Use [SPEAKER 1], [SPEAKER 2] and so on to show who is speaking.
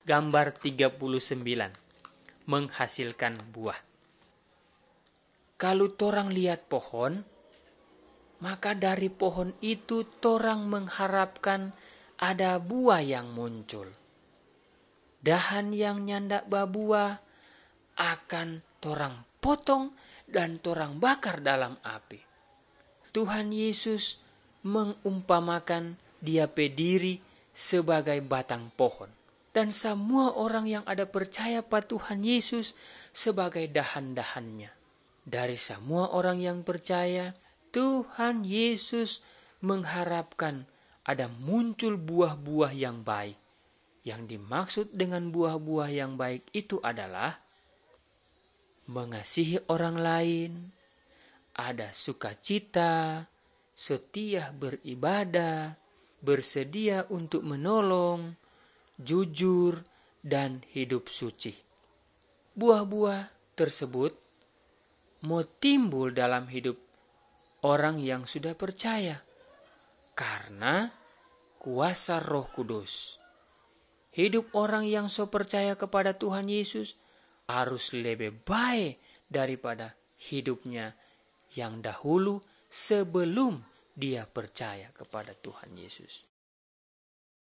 [SPEAKER 1] Gambar 39. Menghasilkan buah. Kalau torang lihat pohon, maka dari pohon itu torang mengharapkan ada buah yang muncul. Dahan yang nyandak babuah akan torang potong dan torang bakar dalam api. Tuhan Yesus mengumpamakan Dia pediri sebagai batang pohon. Dan semua orang yang ada percaya pada Tuhan Yesus sebagai dahan-dahannya. Dari semua orang yang percaya, Tuhan Yesus mengharapkan ada muncul buah-buah yang baik. Yang dimaksud dengan buah-buah yang baik itu adalah mengasihi orang lain, ada sukacita, setia beribadah, bersedia untuk menolong, jujur, dan hidup suci. Buah-buah tersebut mau timbul dalam hidup orang yang sudah percaya karena kuasa Roh Kudus. Hidup orang yang so percaya kepada Tuhan Yesus harus lebih baik daripada hidupnya yang dahulu sebelum dia percaya kepada Tuhan Yesus.